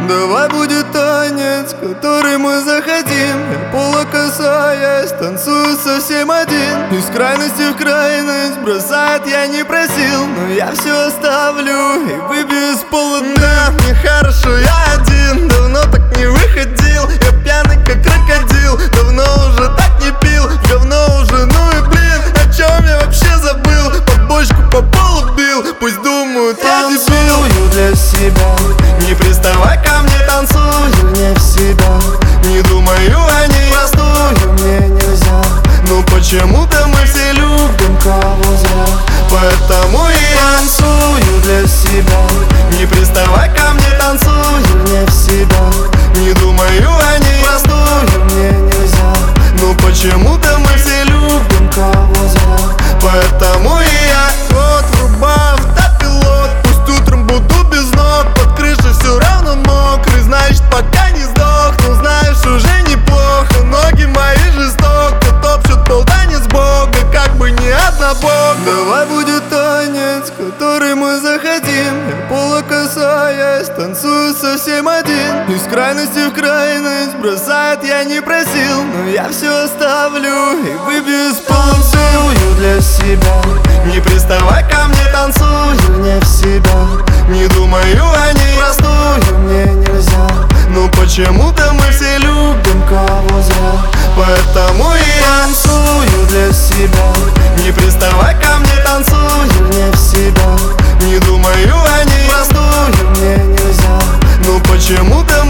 Давай будет танец, который мы захотим. Я пола касаясь, танцую совсем один. Из крайности в крайность бросать я не просил, но я все оставлю и выбью из пола дым. Да, мне хорошо, я один, давно так не выходил. Я пьяный как крокодил, давно уже так не пил. Говно уже, ну и блин, о чем я вообще забыл? Под бочку по полу бил, пусть думают, я дебил. Для себя, не приставай ко мне, танцую не в себя. Не думаю о ней, простую мне нельзя. Ну почему-то мы все любим кого зря. Поэтому и танцую для себя. Не приставай ко мне, танцую не в себя. Не думаю о ней, простую мне нельзя. Ну почему-то мы все любим кого зря. Поэтому и я вот врубаю автопилот. Пусть утром буду без ног, под крышей все равно мокрый. Значит пока не сдох, ну знаешь уже неплохо. Ноги мои жестоко топчут пол, танец Бога, как бы не однобок. Давай будет танец, который мы захотим. Я пола касаясь, танцую совсем один. Из крайности в крайность бросать я не просил, но я все оставлю и выбью из пола. Танцую для себя, не приставай ко мне, танцую не в себя. Не думаю о ней, простую мне нельзя. Ну почему-то мы все любим кого зря. Поэтому и танцую для себя. Не приставай ко мне, танцую не в себя. Не думаю о ней, простую мне нельзя. Ну почему-то